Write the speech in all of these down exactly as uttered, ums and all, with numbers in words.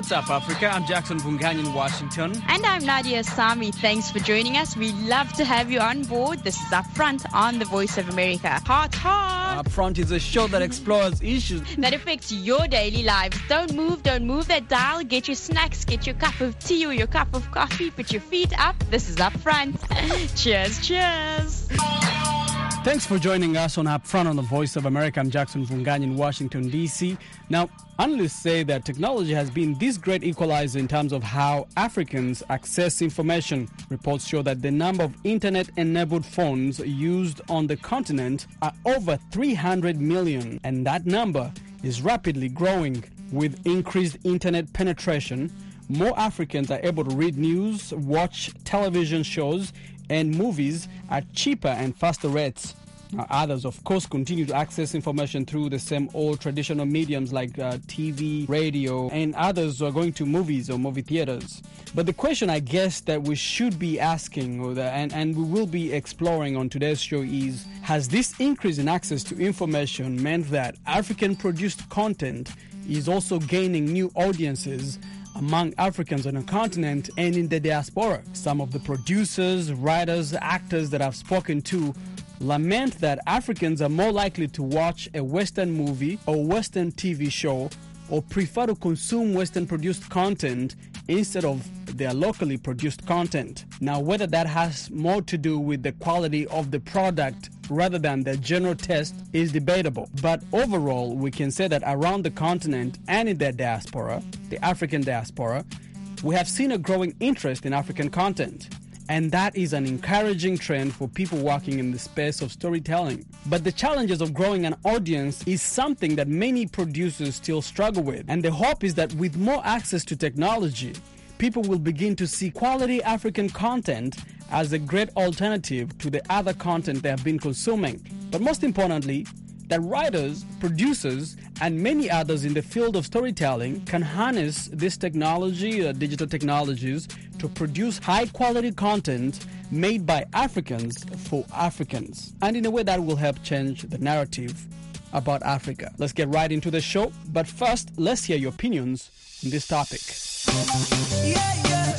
What's up, Africa? I'm Jackson Vunganyi in Washington. And I'm Nadia Sami. Thanks for joining us. We love to have you on board. This is Upfront on the Voice of America. Hot, hot! Upfront is a show that explores issues that affects your daily lives. Don't move, don't move that dial. Get your snacks, get your cup of tea or your cup of coffee. Put your feet up. This is Upfront. Cheers, cheers. Thanks for joining us on Upfront on the Voice of America. I'm Jackson Vunganyi in Washington, D C. Now, analysts say that technology has been this great equalizer in terms of how Africans access information. Reports show that the number of internet-enabled phones used on the continent are over three hundred million, and that number is rapidly growing. With increased internet penetration, more Africans are able to read news, watch television shows, and movies at cheaper and faster rates. Now, others, of course, continue to access information through the same old traditional mediums like uh, T V, radio, and others are going to movies or movie theaters. But the question, I guess, that we should be asking, or the, and, and we will be exploring on today's show is, has this increase in access to information meant that African-produced content is also gaining new audiences among Africans on the continent and in the diaspora? Some of the producers, writers, actors that I've spoken to lament that Africans are more likely to watch a Western movie or Western T V show or prefer to consume Western-produced content instead of their locally produced content. Now, whether that has more to do with the quality of the product rather than their general taste is debatable. But overall, we can say that around the continent and in their diaspora, the African diaspora, we have seen a growing interest in African content. And that is an encouraging trend for people working in the space of storytelling. But the challenges of growing an audience is something that many producers still struggle with. And the hope is that with more access to technology, people will begin to see quality African content as a great alternative to the other content they have been consuming. But most importantly, that writers, producers, and many others in the field of storytelling can harness this technology, uh, digital technologies, to produce high-quality content made by Africans for Africans, and in a way that will help change the narrative about Africa. Let's get right into the show, but first, let's hear your opinions on this topic. Yeah, yeah.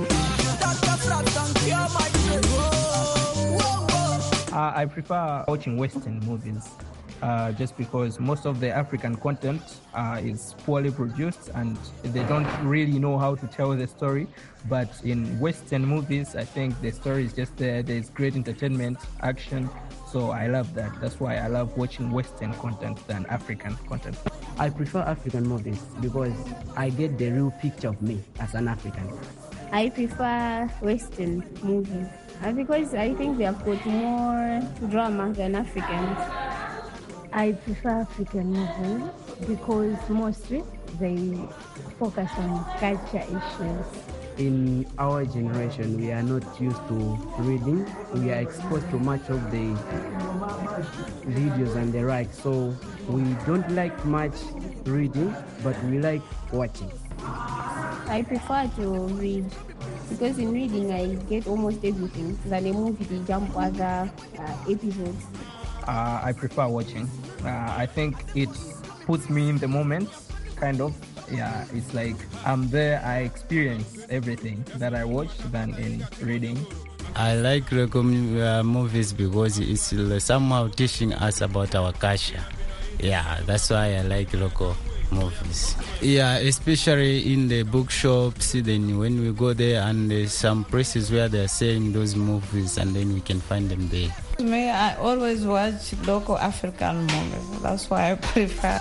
Uh, I prefer watching Western movies. Uh, just because most of the African content uh, is poorly produced and they don't really know how to tell the story. But in Western movies, I think the story is just there. There's great entertainment, action. So I love that. That's why I love watching Western content than African content. I prefer African movies because I get the real picture of me as an African. I prefer Western movies uh, because I think they have got more drama than Africans. I prefer African movies because mostly they focus on culture issues. In our generation, we are not used to reading. We are exposed to much of the videos and the like, so we don't like much reading, but we like watching. I prefer to read because in reading I get almost everything. Than a movie, they jump other uh, episodes. Uh, I prefer watching. Uh, I think it puts me in the moment, kind of. Yeah, it's like I'm there, I experience everything that I watch than in reading. I like local uh, movies because it's uh, somehow teaching us about our culture. Yeah, that's why I like local movies. Yeah, especially in the bookshops, then when we go there and there's some places where they're selling those movies and then we can find them there. Me, I always watch local African movies. That's why I prefer.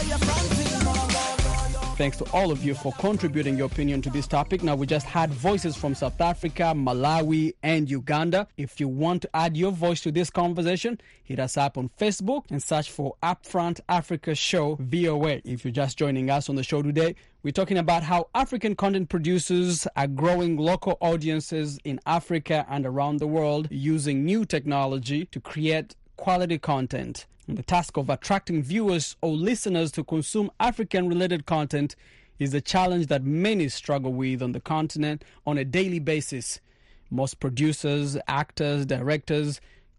Thanks to all of you for contributing your opinion to this topic. Now, we just had voices from South Africa, Malawi, and Uganda. If you want to add your voice to this conversation, hit us up on Facebook and search for Upfront Africa Show V O A. If you're just joining us on the show today, we're talking about how African content producers are growing local audiences in Africa and around the world using new technology to create quality content. And the task of attracting viewers or listeners to consume African-related content is a challenge that many struggle with on the continent on a daily basis. Most producers, actors, directors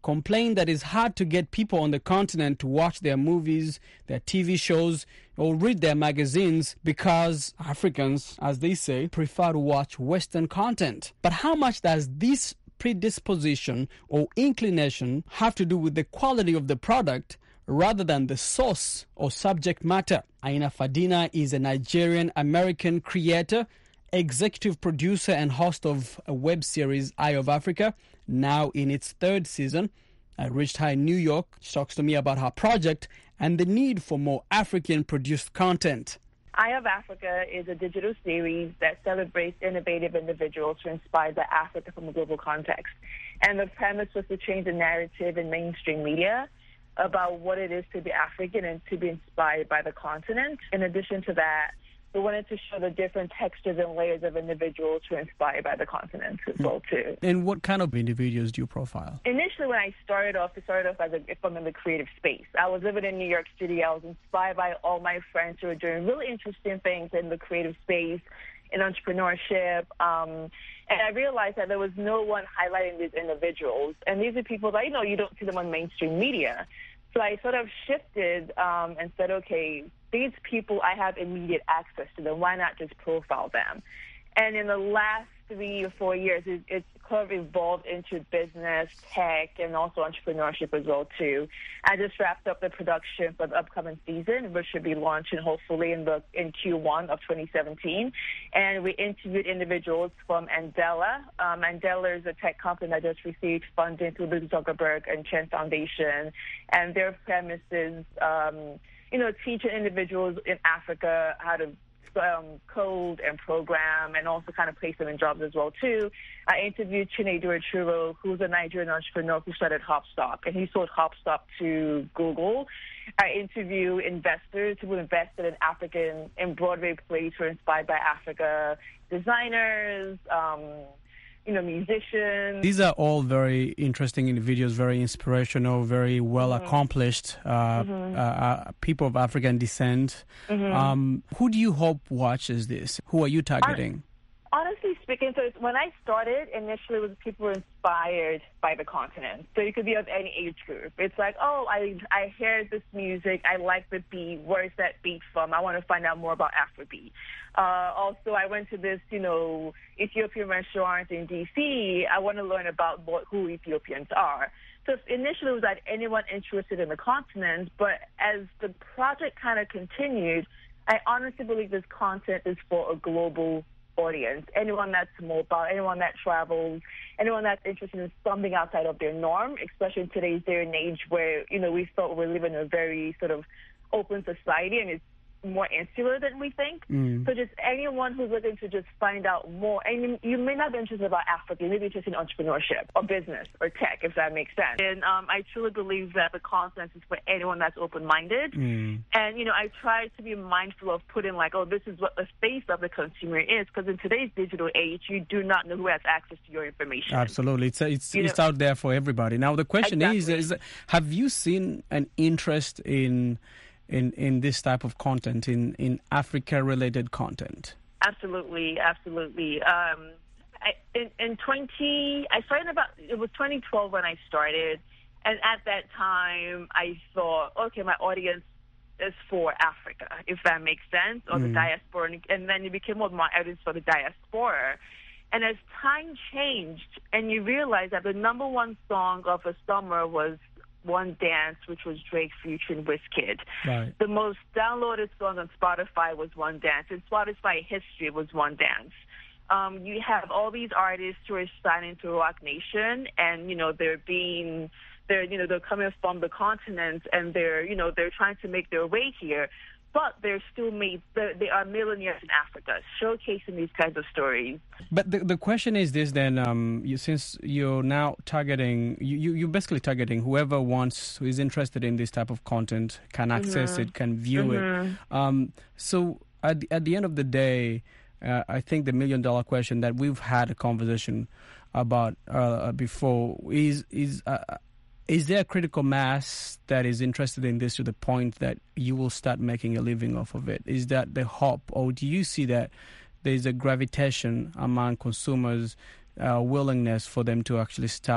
complain that it's hard to get people on the continent to watch their movies, their T V shows, or read their magazines because Africans, as they say, prefer to watch Western content. But how much does this predisposition or inclination have to do with the quality of the product rather than the source or subject matter? Aina Fadina is a Nigerian-American creator, executive producer and host of a web series, Eye of Africa, now in its third season. I reached her in New York. She talks to me about her project and the need for more African-produced content. Eye of Africa is a digital series that celebrates innovative individuals who inspired by Africa from a global context. And the premise was to change the narrative in mainstream media about what it is to be African and to be inspired by the continent. In addition to that, we wanted to show the different textures and layers of individuals who are inspired by the continent as well, too. And what kind of individuals do you profile? Initially, when I started off, I started off as a, from in the creative space. I was living in New York City. I was inspired by all my friends who were doing really interesting things in the creative space, in entrepreneurship. Um, and I realized that there was no one highlighting these individuals. And these are people that, you know, you don't see them on mainstream media. So I sort of shifted um, and said, okay, these people, I have immediate access to them. Why not just profile them? And in the last three or four years, it, it's kind of evolved into business, tech, and also entrepreneurship as well, too. I just wrapped up the production for the upcoming season, which should be launching hopefully in the in Q one of twenty seventeen. And we interviewed individuals from Andela. Um, Andela is a tech company that just received funding through the Zuckerberg and Chen Foundation. And their premise is, um, you know, teaching individuals in Africa how to Um, code and program, and also kind of place them in jobs as well, too. I interviewed Chinedu Achuro, who's a Nigerian entrepreneur who started Hopstop, and he sold Hopstop to Google. I interview investors who invested in African, in Broadway plays who are inspired by Africa, designers, um, you know, musicians. These are all very interesting individuals, very inspirational, very well mm-hmm. accomplished uh, mm-hmm. uh, uh, people of African descent. Mm-hmm. Um, who do you hope watches this? Who are you targeting? Honestly speaking, so when I started, initially it was people who were inspired by the continent. So you could be of any age group. It's like, oh, I I hear this music, I like the beat, where's that beat from? I want to find out more about Afrobeat. Uh, also, I went to this, you know, Ethiopian restaurant in D C. I want to learn about what, who Ethiopians are. So initially it was like anyone interested in the continent, but as the project kind of continued, I honestly believe this content is for a global audience. Anyone that's mobile, anyone that travels, anyone that's interested in something outside of their norm, especially in today's day and age where, you know, we thought we're living in a very sort of open society and it's more insular than we think. Mm. So just anyone who's looking to just find out more, and you, you may not be interested about Africa, you may be interested in entrepreneurship or business or tech, if that makes sense. And um, I truly believe that the content is for anyone that's open-minded. Mm. And, you know, I try to be mindful of putting like, oh, this is what the face of the consumer is, because in today's digital age, you do not know who has access to your information. Absolutely. It's it's, it's out there for everybody. Now, the question exactly. is, is, have you seen an interest in in in this type of content, in in Africa-related content? Absolutely, absolutely. Um, I, in, in twenty, I started about, it was twenty twelve when I started, and at that time, I thought, okay, my audience is for Africa, if that makes sense, or mm. the diaspora, and then you became more my audience for the diaspora. And as time changed, and you realize that the number one song of the summer was One Dance, which was Drake featuring Wizkid. Right. The most downloaded song on Spotify was One Dance. In Spotify history was One Dance. Um, you have all these artists who are signing to Rock Nation, and you know they're being, they're you know they're coming from the continent, and they're you know they're trying to make their way here. But they're still made, they are millionaires in Africa, showcasing these kinds of stories. But the the question is this then, um, you, since you're now targeting, you, you're basically targeting whoever wants, who is interested in this type of content, can access mm-hmm. it, can view mm-hmm. it. Um, so at the, at the end of the day, uh, I think the million dollar question that we've had a conversation about uh, before is, is uh, is there a critical mass that is interested in this to the point that you will start making a living off of it? Is that the hope, or do you see that there is a gravitation among consumers, uh, willingness for them to actually start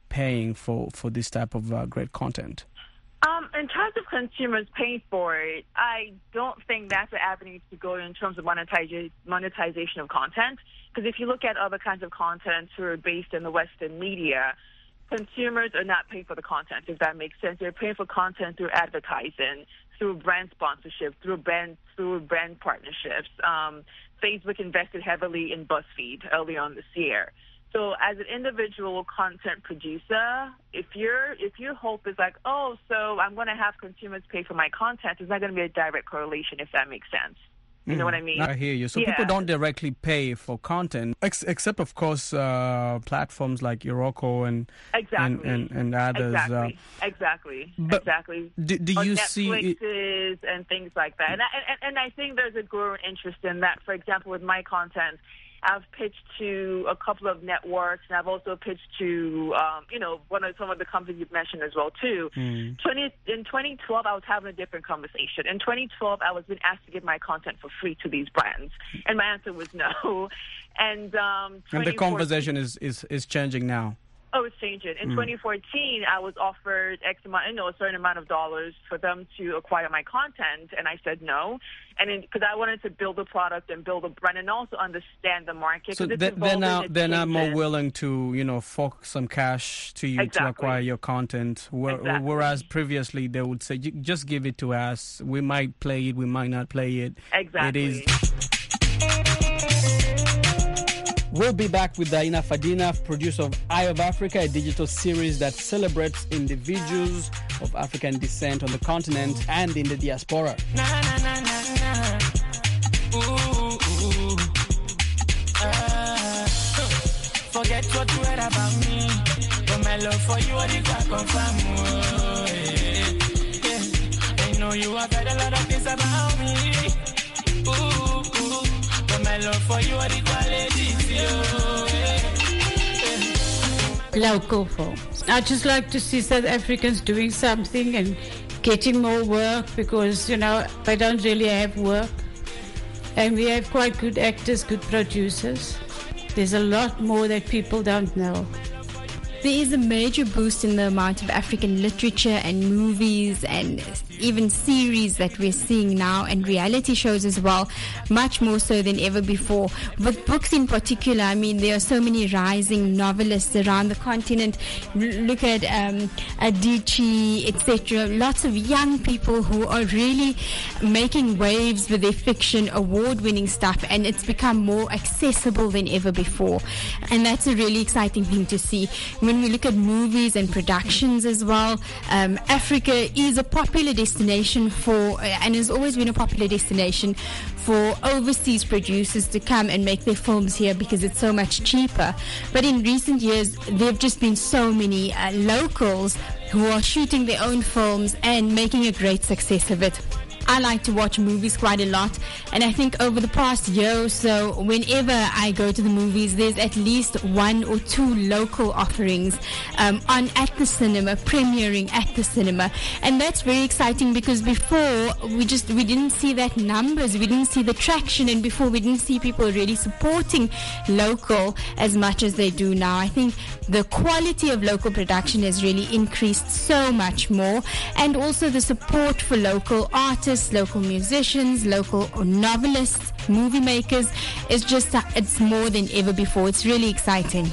paying for, for this type of uh, great content? Um, in terms of consumers paying for it, I don't think that's the avenue to go in terms of monetize- monetization of content. Because if you look at other kinds of content who are based in the Western media, consumers are not paying for the content, if that makes sense. They're paying for content through advertising, through brand sponsorship, through brand, through brand partnerships. Um, Facebook invested heavily in BuzzFeed early on this year. So as an individual content producer, if your if your hope is like, oh, so I'm going to have consumers pay for my content, it's not going to be a direct correlation, if that makes sense. You mm. know what I mean? I hear you. So yeah. people don't directly pay for content, ex- except, of course, uh, platforms like Iroko and, exactly. and, and, and others. Exactly. Uh, exactly. Exactly. Do, do you see Netflixes and things like that? And I, and, and I think there's a growing interest in that. For example, with my content, I've pitched to a couple of networks, and I've also pitched to, um, you know, one of some of the companies you've mentioned as well, too. Mm. twenty in twenty twelve, I was having a different conversation. In twenty twelve, I was being asked to give my content for free to these brands, and my answer was no. And um, and the conversation is, is, is changing now. Oh, it's changing. In mm. twenty fourteen, I was offered X amount, you know, a certain amount of dollars for them to acquire my content, and I said no. And because I wanted to build a product and build a brand, and also understand the market. So they, they're now they're now more willing to, you know, fork some cash to you exactly. to acquire your content, where, exactly. whereas previously they would say, just give it to us. We might play it, we might not play it. Exactly. It is. We'll be back with Daina Fadina, producer of Eye of Africa, a digital series that celebrates individuals of African descent on the continent and in the diaspora. Na, na, na, na, na. Ooh, ooh. Uh, forget what you heard about me. But my love for you, I can't confirm. Oh, yeah, yeah. I know you have heard a lot of things about me. Ooh, ooh. But my love for you, I quality. Local films. I just like to see South Africans doing something and getting more work, because, you know, they don't really have work. And we have quite good actors, good producers. There's a lot more that people don't know. There is a major boost in the amount of African literature and movies and even series that we're seeing now, and reality shows as well, much more so than ever before. With books in particular, I mean, there are so many rising novelists around the continent. Look at um, Adichie, et cetera. Lots of young people who are really making waves with their fiction, award-winning stuff, and it's become more accessible than ever before. And that's a really exciting thing to see. When we look at movies and productions as well, um, Africa is a popular destination for, and has always been a popular destination for overseas producers to come and make their films here because it's so much cheaper. But in recent years, there have just been so many uh, locals who are shooting their own films and making a great success of it. I like to watch movies quite a lot, and I think over the past year or so, whenever I go to the movies, there's at least one or two local offerings um, on at the cinema, premiering at the cinema, and that's very exciting because before we just we didn't see that numbers, we didn't see the traction, and before we didn't see people really supporting local as much as they do now. I think the quality of local production has really increased so much more, and also the support for local artists, local musicians, local novelists, movie makers is just, it's more than ever before. It's really exciting.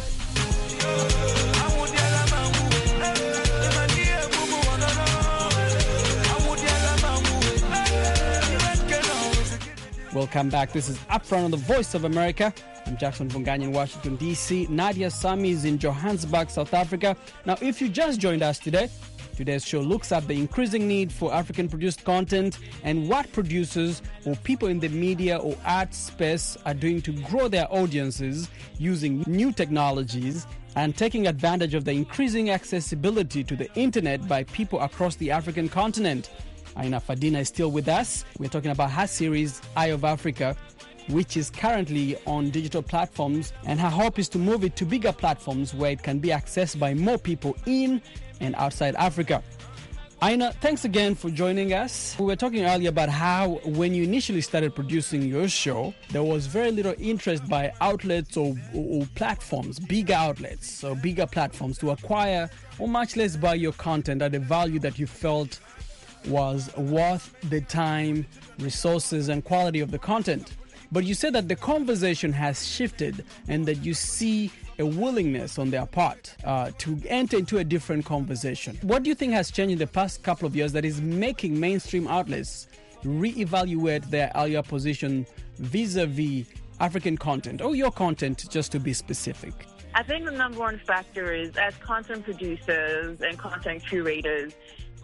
Welcome back. This is Upfront on the Voice of America. I'm Jackson Vunganyi in Washington, D C. Nadia Sami is in Johannesburg, South Africa. Now, if you just joined us today, today's show looks at the increasing need for African-produced content and what producers or people in the media or art space are doing to grow their audiences using new technologies and taking advantage of the increasing accessibility to the internet by people across the African continent. Aina Fadina is still with us. We're talking about her series, Eye of Africa, which is currently on digital platforms, and her hope is to move it to bigger platforms where it can be accessed by more people in and outside Africa. Aina, thanks again for joining us. We were talking earlier about how when you initially started producing your show, there was very little interest by outlets or, or, or platforms, bigger outlets, so bigger platforms to acquire or much less buy your content at a value that you felt was worth the time, resources, and quality of the content. But you said that the conversation has shifted and that you see a willingness on their part uh, to enter into a different conversation. What do you think has changed in the past couple of years that is making mainstream outlets reevaluate their earlier position vis-a-vis African content, or your content, just to be specific? I think the number one factor is, as content producers and content curators,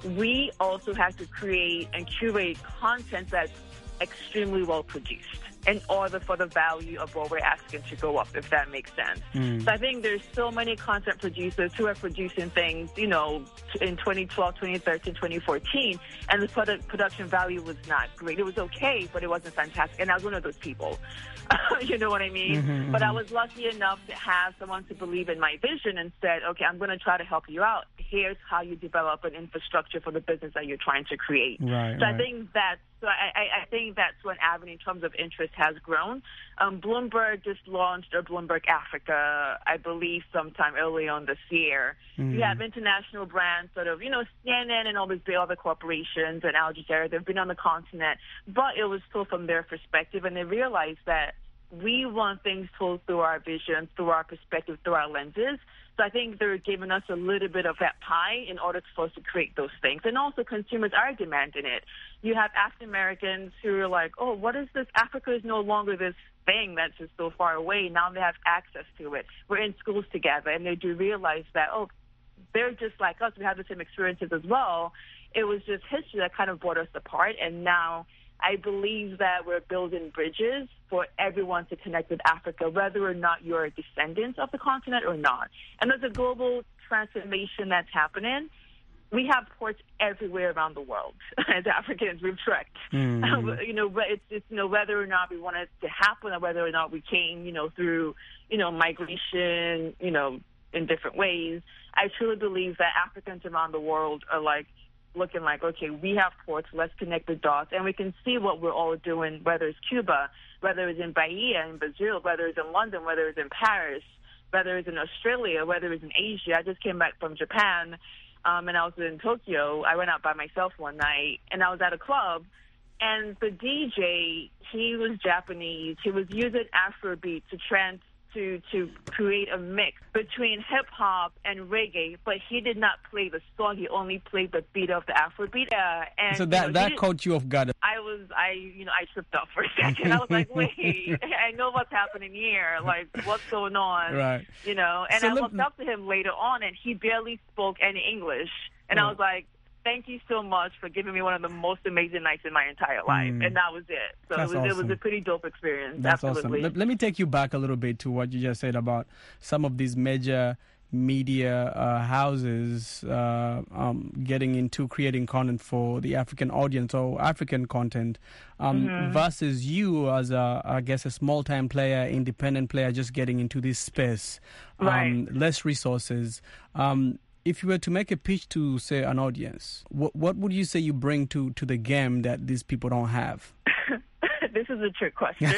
we also have to create and curate content that's extremely well produced in order for the value of what we're asking to go up, if that makes sense. Mm. So I think there's so many content producers who are producing things, you know, in twenty twelve, twenty thirteen, twenty fourteen, and the product production value was not great. It was okay, but it wasn't fantastic. And I was one of those people. You know what I mean? Mm-hmm, but I was lucky enough to have someone to believe in my vision and said, okay, I'm going to try to help you out. Here's how you develop an infrastructure for the business that you're trying to create. Right, so right. I think that's so I, I think that's one avenue in terms of interest has grown. Um, Bloomberg just launched a Bloomberg Africa, I believe, sometime early on this year. Mm. You have international brands, sort of, you know, C N N and all these big other corporations and Al Jazeera. They've been on the continent, but it was still from their perspective, and they realized that we want things told through our vision, through our perspective, through our lenses. So I think they're giving us a little bit of that pie in order for us to create those things. And also consumers are demanding it. You have African Americans who are like, oh, what is this? Africa is no longer this thing that's just so far away. Now they have access to it. We're in schools together, and they do realize that, oh, they're just like us. We have the same experiences as well. It was just history that kind of brought us apart, and now I believe that we're building bridges for everyone to connect with Africa, whether or not you're a descendant of the continent or not. And there's a global transformation that's happening. We have ports everywhere around the world. As Africans, we've trekked. Mm-hmm. you know, it's, it's you know whether or not we want it to happen, or whether or not we came, you know, through you know migration, you know, in different ways. I truly believe that Africans around the world are like looking like, okay, we have ports, let's connect the dots, and we can see what we're all doing, whether it's Cuba, whether it's in Bahia, in Brazil, whether it's in London, whether it's in Paris, whether it's in Australia, whether it's in Asia. I just came back from Japan, um, and I was in Tokyo. I went out by myself one night, and I was at a club, and the D J, he was Japanese. He was using Afrobeat to trans to to create a mix between hip-hop and reggae, but he did not play the song. He only played the beat of the Afrobeat. Uh, and, so that, you know, that caught you off guard. I was, I, you know, I tripped up for a second. I was like, wait, I know what's happening here. Like, what's going on? Right. You know, and so I let, looked up to him later on, and he barely spoke any English. And oh. I was like, thank you so much for giving me one of the most amazing nights in my entire life. Mm. And that was it. So it was, awesome. it was a pretty dope experience. That's Absolutely. awesome. Let, let me take you back a little bit to what you just said about some of these major media uh, houses uh, um, getting into creating content for the African audience or African content um, mm-hmm. versus you as a, I guess, a small-time player, independent player, just getting into this space. Right. Um, less resources. Um, If you were to make a pitch to, say, an audience, what what would you say you bring to, to the game that these people don't have? This is a trick question.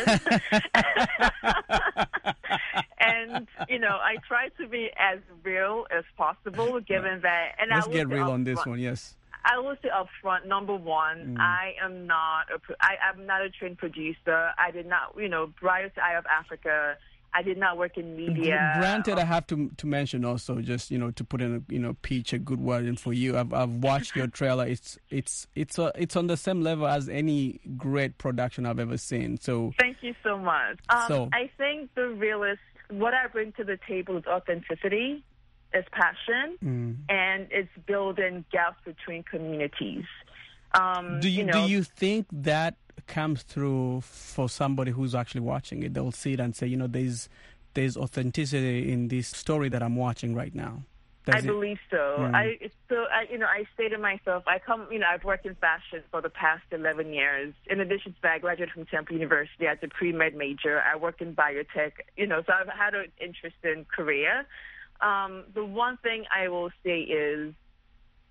And, you know, I try to be as real as possible, given that... And Let's I get real on this front, one, yes. I will say up front, number one, mm. I am not a, I, I'm not a trained producer. I did not, you know, prior to Eye of Africa, I did not work in media. Granted, I have to to mention also, just you know, to put in a you know pitch a good word in for you. I've I've watched your trailer. It's it's it's a, it's on the same level as any great production I've ever seen. So thank you so much. Um, so, I think the realist, what I bring to the table is authenticity, is passion, mm. and it's building gaps between communities. Um, do you, you know, do you think that comes through for somebody who's actually watching it? They'll see it and say, you know, there's there's authenticity in this story that I'm watching right now. Does I it? believe so. Mm. I so I you know I say to myself, I come you know I've worked in fashion for the past eleven years. In addition to that, I graduated from Temple University as a pre-med major. I worked in biotech. You know, so I've had an interesting career. Um, the one thing I will say is,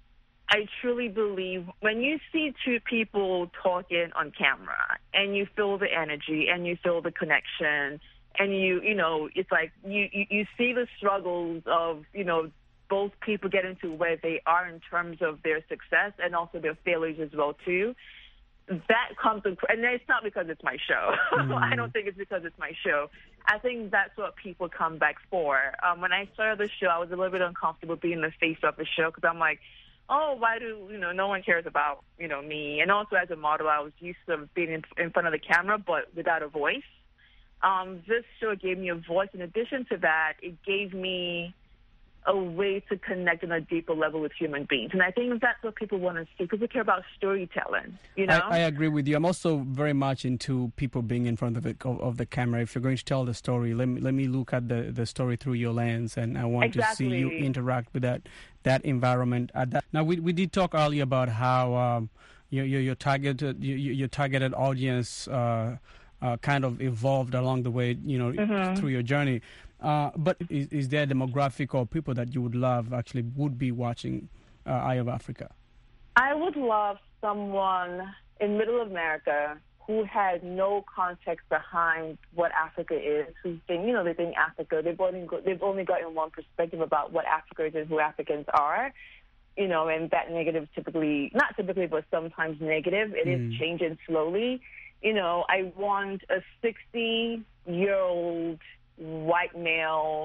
I truly believe when you see two people talking on camera and you feel the energy and you feel the connection and you, you know, it's like you, you, you see the struggles of, you know, both people getting to where they are in terms of their success and also their failures as well, too. That comes, and it's not because it's my show. Mm. I don't think it's because it's my show. I think that's what people come back for. Um, when I started the show, I was a little bit uncomfortable being the face of the show because I'm like, oh, why do, you know, no one cares about, you know, me. And also as a model, I was used to being in, in front of the camera, but without a voice. Um, this show gave me a voice. In addition to that, it gave me a way to connect on a deeper level with human beings. And I think that's what people want to see. People care about storytelling, you know? I, I agree with you. I'm also very much into people being in front of the, of, of the camera. If you're going to tell the story, let me, let me look at the, the story through your lens, and I want exactly. to see you interact with that that environment. At that. Now, we we did talk earlier about how um, your, your, your, targeted, your, your targeted audience uh, uh, kind of evolved along the way, you know, mm-hmm. through your journey. Uh, but is, is there a demographic or people that you would love actually would be watching uh, Eye of Africa? I would love someone in Middle America who had no context behind what Africa is, who's been, you know, they think Africa, they've only, go, they've only gotten one perspective about what Africa is and who Africans are, you know, and that negative typically, not typically, but sometimes negative. It mm. is changing slowly. You know, I want a sixty-year-old white male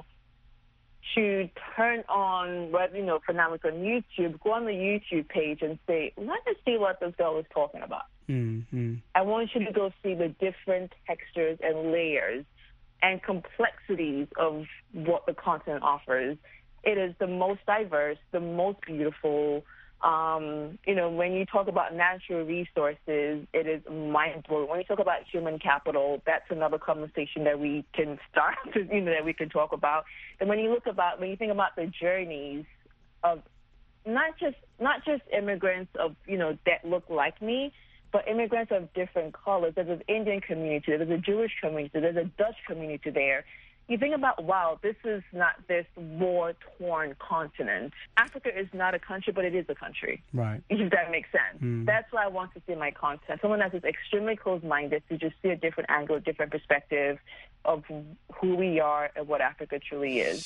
to turn on, you know, for now it's on YouTube, go on the YouTube page and say, let us see what this girl is talking about. Mm-hmm. I want you to go see the different textures and layers and complexities of what the content offers. It is the most diverse, the most beautiful. Um, you know, when you talk about natural resources, it is mind-blowing. When you talk about human capital, that's another conversation that we can start, you know, that we can talk about. And when you look about, when you think about the journeys of not just not just immigrants of, you know, that look like me, but immigrants of different colors. There's an Indian community, there's a Jewish community, there's a Dutch community there. You think about, wow, this is not this war-torn continent. Africa is not a country, but it is a country. Right. If that makes sense. Mm. That's why I want to see my content. Someone that is extremely closed-minded to just see a different angle, a different perspective of who we are and what Africa truly is.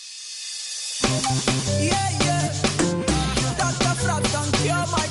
Yeah, yeah. Doctor Frampton, cure my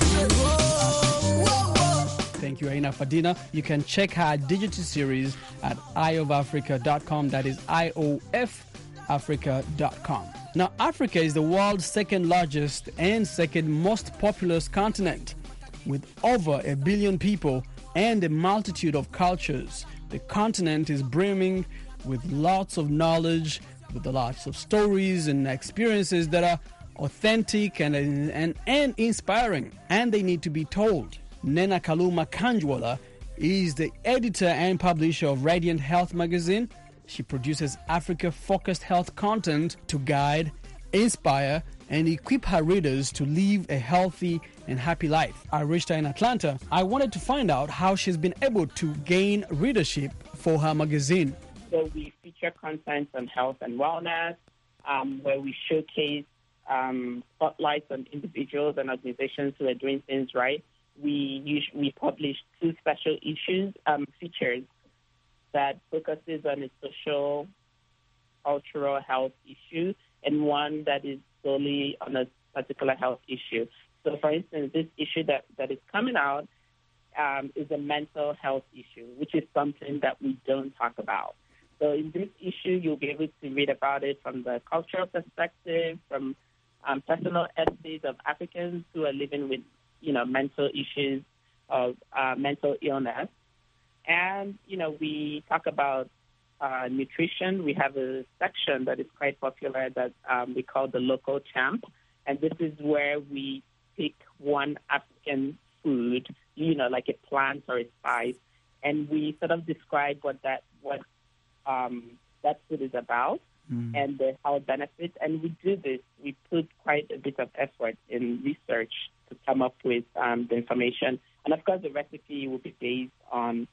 Thank you, Aina Fadina. You can check her digital series at eye of africa dot com. That is I O F Africa dot com. Now, Africa is the world's second largest and second most populous continent. With over a billion people and a multitude of cultures, the continent is brimming with lots of knowledge, with lots of stories and experiences that are authentic and, and, and inspiring, and they need to be told. Nena Kaluma Kanjwala is the editor and publisher of Radiant Health magazine. She produces Africa-focused health content to guide, inspire, and equip her readers to live a healthy and happy life. I reached her in Atlanta. I wanted to find out how she's been able to gain readership for her magazine. So we feature content on health and wellness, um, where we showcase um, spotlights on individuals and organizations who are doing things right. We usually, we publish two special issues, um, features that focuses on a social, cultural health issue, and one that is solely on a particular health issue. So, for instance, this issue that, that is coming out um, is a mental health issue, which is something that we don't talk about. So in this issue, you'll be able to read about it from the cultural perspective, from um, personal essays of Africans who are living with you know, mental issues of uh, mental illness. And, you know, we talk about uh, nutrition. We have a section that is quite popular that um, we call the Local Champ. And this is where we pick one African food, you know, like a plant or a spice, and we sort of describe what that, what um, that food is about. Mm. And the, how it benefits. And we do this, we put quite a bit of effort in research to come up with um, the information. And, of course, the recipe will be based on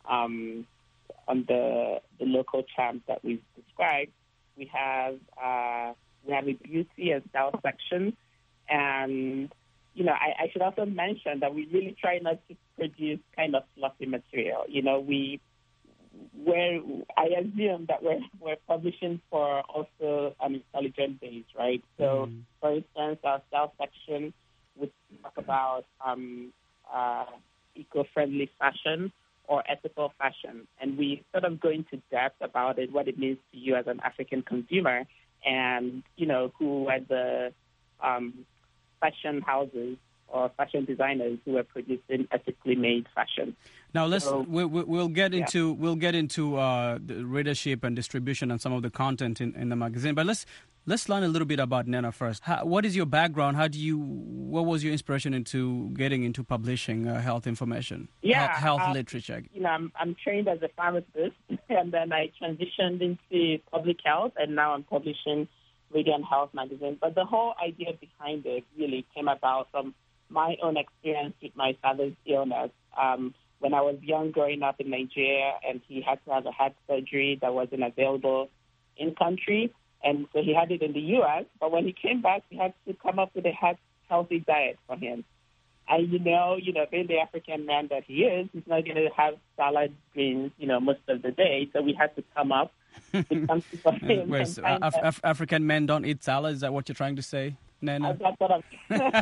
um, on the the local champ that we've described. We have, uh, we have a beauty and style section, and you know, I, I should also mention that we really try not to produce kind of fluffy material. You know, we, where I assume that we're, we're publishing for also an intelligent base, right? So, mm. for instance, our style section would talk about um, uh, eco-friendly fashion or ethical fashion. And we sort of go into depth about it, what it means to you as an African consumer, and, you know, who are the um, fashion houses or fashion designers who are producing ethically made fashion. Now let's so, we, we, we'll get into yeah. we'll get into uh, the readership and distribution and some of the content in, in the magazine. But let's let's learn a little bit about Nena first. How, what is your background? How do you? What was your inspiration into getting into publishing uh, health information? Yeah, health, health um, literature. You know, I'm I'm trained as a pharmacist, and then I transitioned into public health, and now I'm publishing Radiant Health magazine. But the whole idea behind it really came about from my own experience with my father's illness. Um, when I was young, growing up in Nigeria, and he had to have a heart surgery that wasn't available in country, and so he had it in the U S. But when he came back, we had to come up with a heart healthy diet for him. And you know, you know, being the African man that he is, he's not going to have salad greens, you know, most of the day. So we had to come up with something for him. Wait, so Af- Af- African men don't eat salad? Is that what you're trying to say? No, no. That's what I'm.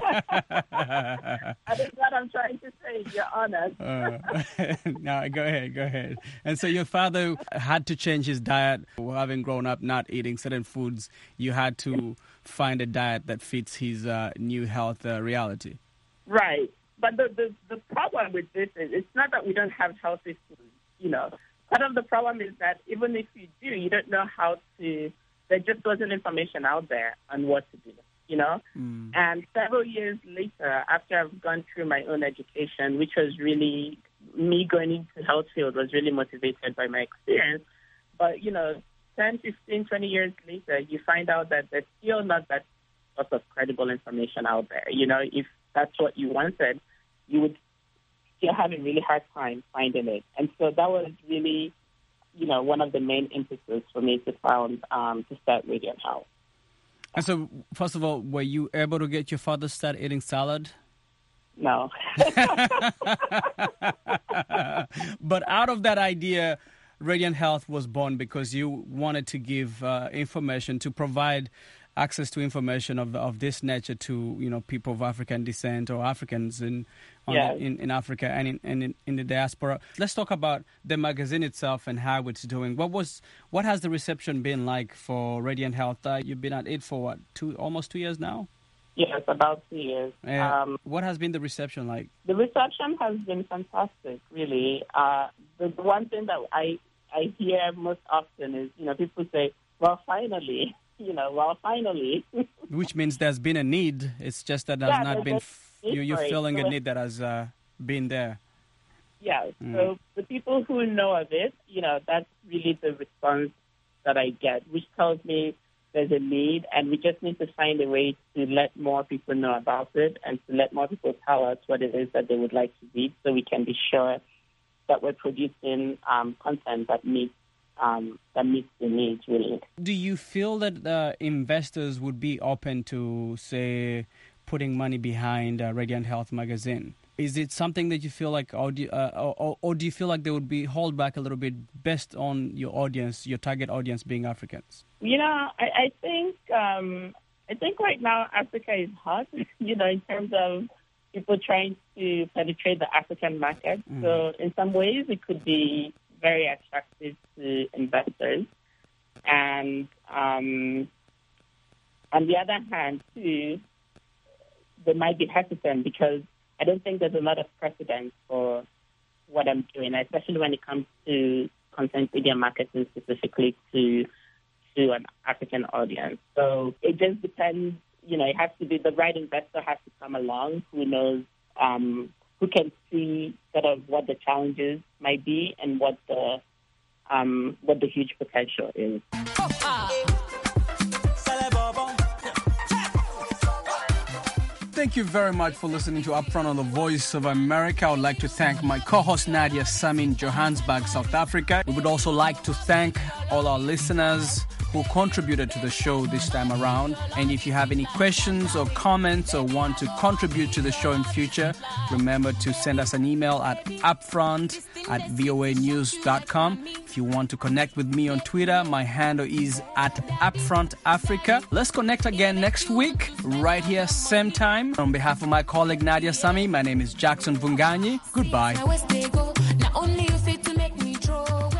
That is what I'm trying to say. You're honest. uh, no, go ahead, go ahead. And so your father had to change his diet, having grown up not eating certain foods. You had to find a diet that fits his uh, new health uh, reality. Right, but the, the the problem with this is it's not that we don't have healthy food. You know, part of the problem is that even if you do, you don't know how to. There just wasn't information out there on what to do. You know, mm. and several years later, after I've gone through my own education, which was really, me going into health field was really motivated by my experience. But, you know, ten, fifteen, twenty years later, you find out that there's still not that sort of credible information out there. You know, if that's what you wanted, you would still have a really hard time finding it. And so that was really, you know, one of the main impetus for me to found, um, to start Radiant Health. And so, first of all, were you able to get your father to start eating salad? No. But out of that idea, Radiant Health was born because you wanted to give uh, information, to provide access to information of of this nature to, you know, people of African descent or Africans in on yes. the, in, in Africa and in, and in in the diaspora. Let's talk about the magazine itself and how it's doing. What was what has the reception been like for Radiant Health? Uh, you've been at it for what, two almost two years now? Yes, about two years. Uh, um, what has been the reception like? The reception has been fantastic, really. Uh, the, the one thing that I I hear most often is, you know, people say, "Well, finally." You know, well, finally. Which means there's been a need. It's just that there's yeah, not been, f- you, you're feeling so a need that has uh, been there. Yeah, mm. so the people who know of it, you know, that's really the response that I get, which tells me there's a need, and we just need to find a way to let more people know about it and to let more people tell us what it is that they would like to read so we can be sure that we're producing um, content that meets Um, that meets the needs, really. Do you feel that uh, investors would be open to, say, putting money behind uh, Radiant Health magazine? Is it something that you feel like, or do, you, uh, or, or do you feel like they would be hold back a little bit based on your audience, your target audience being Africans? You know, I, I think um, I think right now Africa is hot, you know, in terms of people trying to penetrate the African market. Mm. So in some ways it could be very attractive to investors. And um, on the other hand, too, they might be hesitant because I don't think there's a lot of precedent for what I'm doing, especially when it comes to content media marketing specifically to to an African audience. So it just depends, you know, it has to be the right investor has to come along who knows, um, who can see sort of what the challenges might be and what the um, what the huge potential is. Thank you very much for listening to Upfront on the Voice of America. I would like to thank my co-host Nadia Sami in Johannesburg, South Africa. We would also like to thank all our listeners who contributed to the show this time around. And if you have any questions or comments or want to contribute to the show in future, remember to send us an email at upfront at voa news dot com. If you want to connect with me on Twitter, my handle is at upfrontafrica. Let's connect again next week, right here, same time. On behalf of my colleague Nadia Sami, my name is Jackson Vunganyi. Goodbye.